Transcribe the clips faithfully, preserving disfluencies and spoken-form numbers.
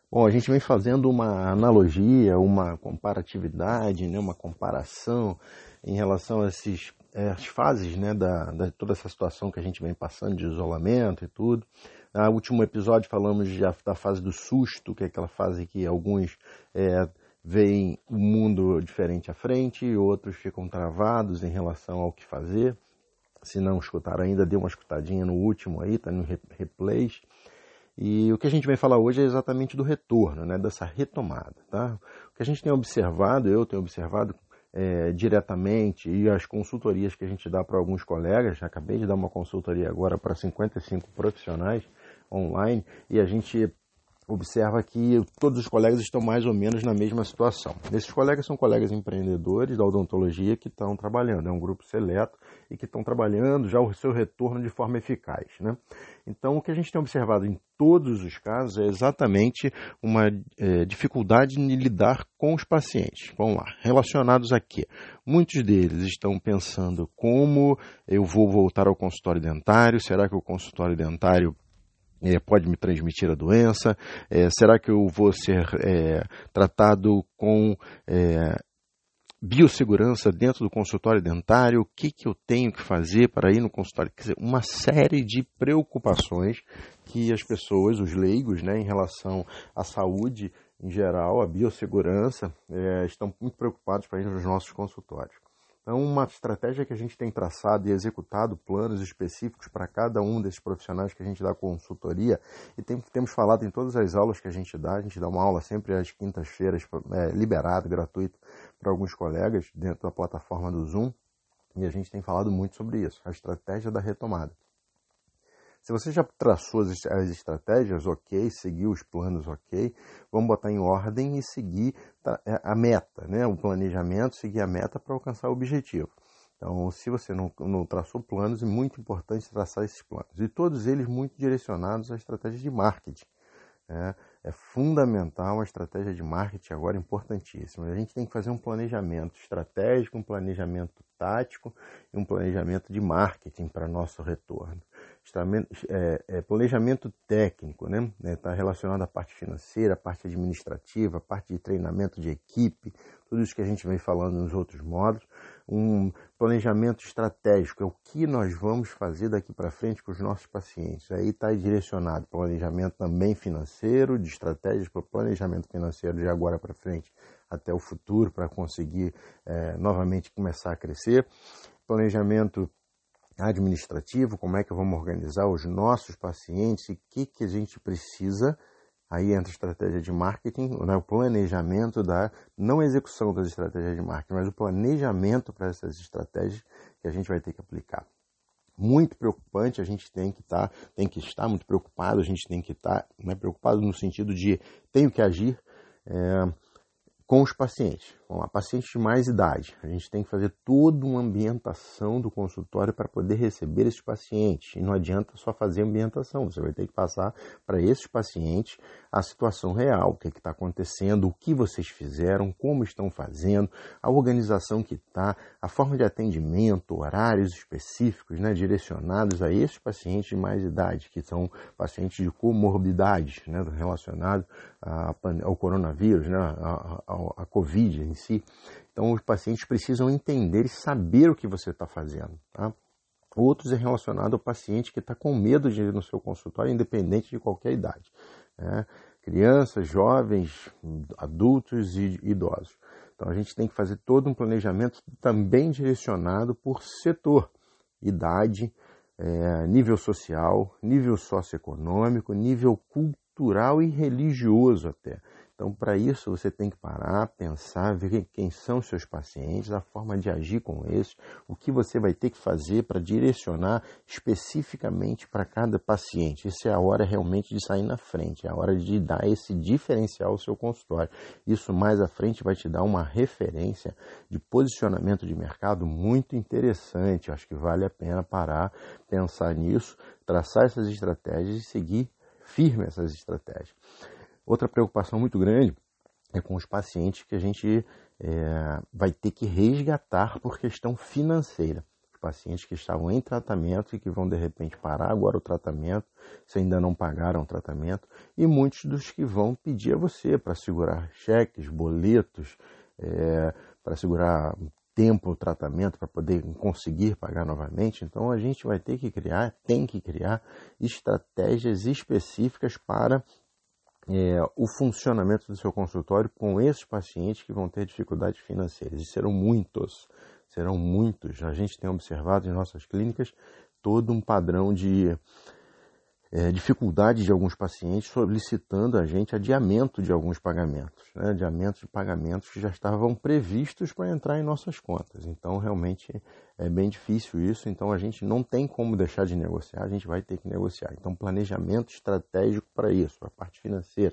Bom, a gente vem fazendo uma analogia, uma comparatividade, né, uma comparação em relação a esses, eh, as fases, né, da, da toda essa situação que a gente vem passando de isolamento e tudo. No último episódio falamos já da fase do susto, que é aquela fase que alguns é, veem o mundo diferente à frente e outros ficam travados em relação ao que fazer. Se não escutaram ainda, dê uma escutadinha no último aí, tá no replays. E o que a gente vai falar hoje é exatamente do retorno, né, dessa retomada. Tá? O que a gente tem observado, eu tenho observado é, diretamente, e as consultorias que a gente dá para alguns colegas, acabei de dar uma consultoria agora para cinquenta e cinco profissionais online, e a gente observa que todos os colegas estão mais ou menos na mesma situação. Esses colegas são colegas empreendedores da odontologia que estão trabalhando, é um grupo seleto e que estão trabalhando já o seu retorno de forma eficaz, né? Então, o que a gente tem observado em todos os casos é exatamente uma é, dificuldade em lidar com os pacientes. Vamos lá, relacionados a quê? Muitos deles estão pensando como eu vou voltar ao consultório dentário, será que o consultório dentário É, pode me transmitir a doença? É, será que eu vou ser é, tratado com é, biossegurança dentro do consultório dentário? O que, que eu tenho que fazer para ir no consultório? Quer dizer, uma série de preocupações que as pessoas, os leigos, né, em relação à saúde em geral, à biossegurança, é, estão muito preocupados para ir nos nossos consultórios. Então, uma estratégia que a gente tem traçado e executado planos específicos para cada um desses profissionais que a gente dá consultoria, e tem, temos falado em todas as aulas que a gente dá, a gente dá uma aula sempre às quintas-feiras, é, liberado, gratuito, para alguns colegas dentro da plataforma do Zoom, e a gente tem falado muito sobre isso, a estratégia da retomada. Se você já traçou as estratégias, ok, seguiu os planos, ok, vamos botar em ordem e seguir a meta, né? O planejamento, seguir a meta para alcançar o objetivo. Então, se você não, não traçou planos, é muito importante traçar esses planos. E todos eles muito direcionados à estratégia de marketing. É, é fundamental uma estratégia de marketing agora importantíssima. A gente tem que fazer um planejamento estratégico, um planejamento tático e um planejamento de marketing para nosso retorno. É, é, planejamento técnico, né? Está relacionado à parte financeira, à parte administrativa, à parte de treinamento de equipe, tudo isso que a gente vem falando nos outros módulos. Um planejamento estratégico é o que nós vamos fazer daqui para frente com os nossos pacientes. Aí está direcionado planejamento também financeiro, de estratégias para o planejamento financeiro de agora para frente até o futuro, para conseguir é, novamente começar a crescer. Planejamento administrativo, como é que vamos organizar os nossos pacientes e o que, que a gente precisa. Aí entra a estratégia de marketing, né, o planejamento, da, não a execução das estratégias de marketing, mas o planejamento para essas estratégias que a gente vai ter que aplicar. Muito preocupante, a gente tem que, tá, tem que estar muito preocupado, a gente tem que estar né, preocupado no sentido de tenho que agir é, com os pacientes. Bom, a paciente de mais idade, a gente tem que fazer toda uma ambientação do consultório para poder receber esses pacientes. E não adianta só fazer ambientação, você vai ter que passar para esses pacientes a situação real, o que está acontecendo, o que vocês fizeram, como estão fazendo, a organização que está, a forma de atendimento, horários específicos, né, direcionados a esses pacientes de mais idade, que são pacientes de comorbidades, né, relacionados ao coronavírus, né, a, a, a Covid em si. Então, os pacientes precisam entender e saber o que você está fazendo. Tá? Outros é relacionado ao paciente que está com medo de ir no seu consultório, independente de qualquer idade. Né? Crianças, jovens, adultos e idosos. Então, a gente tem que fazer todo um planejamento também direcionado por setor, idade, é, nível social, nível socioeconômico, nível cultural e religioso até. Então, para isso, você tem que parar, pensar, ver quem são os seus pacientes, a forma de agir com eles, o que você vai ter que fazer para direcionar especificamente para cada paciente. Isso é a hora realmente de sair na frente, é a hora de dar esse diferencial ao seu consultório. Isso mais à frente vai te dar uma referência de posicionamento de mercado muito interessante. Eu acho que vale a pena parar, pensar nisso, traçar essas estratégias e seguir firme essas estratégias. Outra preocupação muito grande é com os pacientes que a gente é, vai ter que resgatar por questão financeira. pacientes que estavam em tratamento e que vão de repente parar agora o tratamento, se ainda não pagaram o tratamento, e muitos dos que vão pedir a você para segurar cheques, boletos, é, para segurar tempo o tratamento, para poder conseguir pagar novamente. Então a gente vai ter que criar, tem que criar estratégias específicas para é, o funcionamento do seu consultório com esses pacientes que vão ter dificuldades financeiras. E serão muitos, serão muitos. A gente tem observado em nossas clínicas todo um padrão de é, dificuldade de alguns pacientes solicitando a gente adiamento de alguns pagamentos, né? Adiamento de pagamentos que já estavam previstos para entrar em nossas contas. Então, realmente é bem difícil isso. Então, a gente não tem como deixar de negociar, a gente vai ter que negociar. Então, planejamento estratégico para isso, a parte financeira.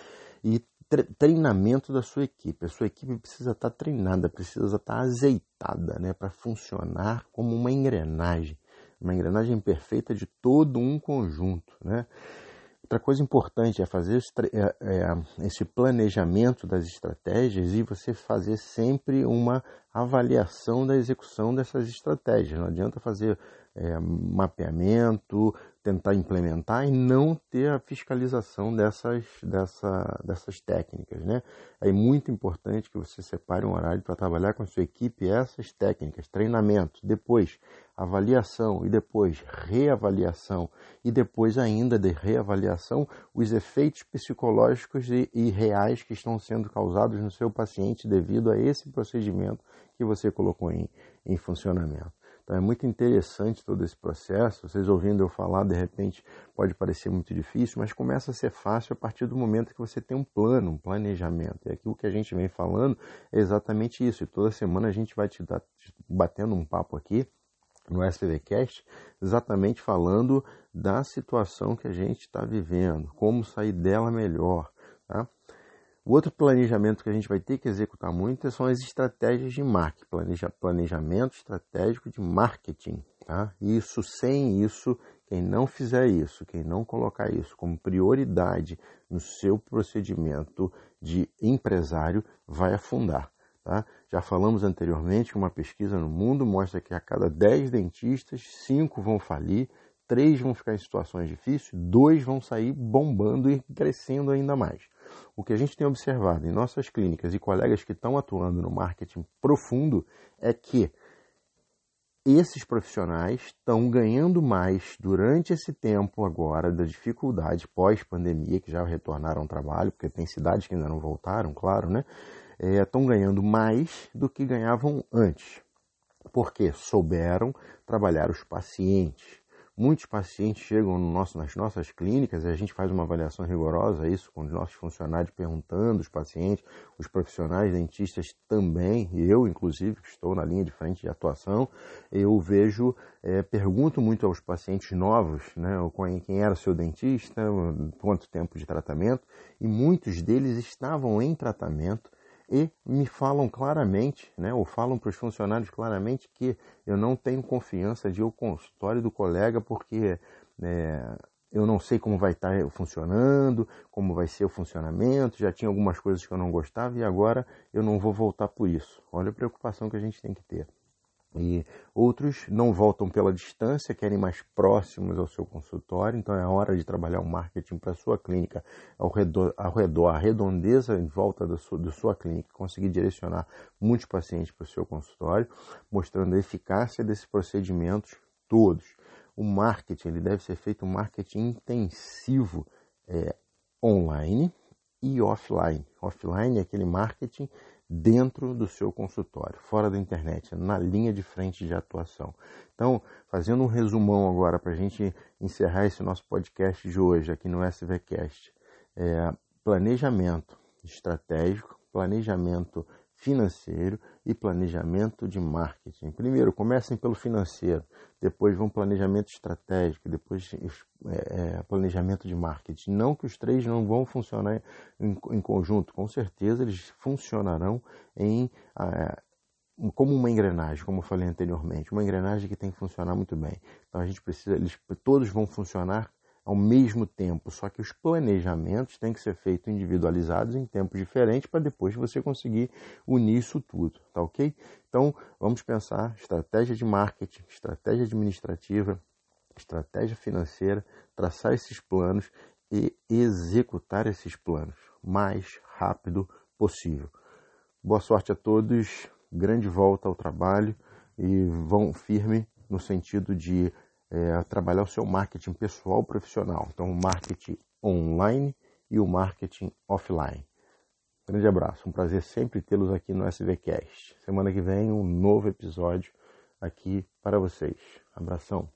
E treinamento da sua equipe. A sua equipe precisa estar treinada, precisa estar azeitada, né, para funcionar como uma engrenagem. Uma engrenagem perfeita de todo um conjunto, né? Outra coisa importante é fazer esse, é, é, esse planejamento das estratégias e você fazer sempre uma avaliação da execução dessas estratégias. Não adianta fazer é, mapeamento, tentar implementar e não ter a fiscalização dessas, dessa, dessas técnicas, né? É muito importante que você separe um horário para trabalhar com a sua equipe essas técnicas, treinamento, depois avaliação e depois reavaliação e depois ainda de reavaliação os efeitos psicológicos e, e reais que estão sendo causados no seu paciente devido a esse procedimento que você colocou em, em funcionamento. Então é muito interessante todo esse processo. Vocês ouvindo eu falar, de repente pode parecer muito difícil, mas começa a ser fácil a partir do momento que você tem um plano, um planejamento. E aquilo que a gente vem falando é exatamente isso. E toda semana a gente vai te dar, batendo um papo aqui no SPVcast, exatamente falando da situação que a gente está vivendo, como sair dela melhor, tá? O outro planejamento que a gente vai ter que executar muito são as estratégias de marketing, planeja, planejamento estratégico de marketing, tá? Isso, sem isso, quem não fizer isso, quem não colocar isso como prioridade no seu procedimento de empresário, vai afundar. Tá? Já falamos anteriormente que uma pesquisa no mundo mostra que a cada dez dentistas, cinco vão falir, três vão ficar em situações difíceis, dois vão sair bombando e crescendo ainda mais. O que a gente tem observado em nossas clínicas e colegas que estão atuando no marketing profundo é que esses profissionais estão ganhando mais durante esse tempo agora da dificuldade pós-pandemia, que já retornaram ao trabalho, porque tem cidades que ainda não voltaram, claro, né? Estão é, ganhando mais do que ganhavam antes, porque souberam trabalhar os pacientes. Muitos pacientes chegam no nosso, nas nossas clínicas e a gente faz uma avaliação rigorosa, isso com os nossos funcionários perguntando os pacientes, os profissionais dentistas também, e eu inclusive que estou na linha de frente de atuação, eu vejo, é, pergunto muito aos pacientes novos, né, quem era o seu dentista, quanto tempo de tratamento, e muitos deles estavam em tratamento e me falam claramente, né, ou falam para os funcionários claramente que eu não tenho confiança de ir ao consultório do colega porque é, eu não sei como vai estar funcionando, como vai ser o funcionamento, já tinha algumas coisas que eu não gostava e agora eu não vou voltar por isso. Olha a preocupação que a gente tem que ter. E outros não voltam pela distância, querem mais próximos ao seu consultório, então é a hora de trabalhar o marketing para a sua clínica, ao redor, ao redor, a redondeza em volta da sua, da sua clínica, conseguir direcionar muitos pacientes para o seu consultório, mostrando a eficácia desses procedimentos todos. O marketing, ele deve ser feito um marketing intensivo é, online e offline. Offline é aquele marketing dentro do seu consultório, fora da internet, na linha de frente de atuação. Então, fazendo um resumão agora para a gente encerrar esse nosso podcast de hoje aqui no SVcast. É, planejamento estratégico, planejamento financeiro e planejamento de marketing. Primeiro, comecem pelo financeiro, depois vão planejamento estratégico, depois é, planejamento de marketing. Não que os três não vão funcionar em, em conjunto, com certeza eles funcionarão em, é, como uma engrenagem, como eu falei anteriormente, uma engrenagem que tem que funcionar muito bem. Então a gente precisa, eles todos vão funcionar ao mesmo tempo, só que os planejamentos têm que ser feitos individualizados em tempos diferentes para depois você conseguir unir isso tudo, tá ok? Então, vamos pensar estratégia de marketing, estratégia administrativa, estratégia financeira, traçar esses planos e executar esses planos o mais rápido possível. Boa sorte a todos, grande volta ao trabalho e vão firme no sentido de é, trabalhar o seu marketing pessoal profissional. Então, o marketing online e o marketing offline. Grande abraço, um prazer sempre tê-los aqui no SVCast. Semana que vem, um novo episódio aqui para vocês. Abração.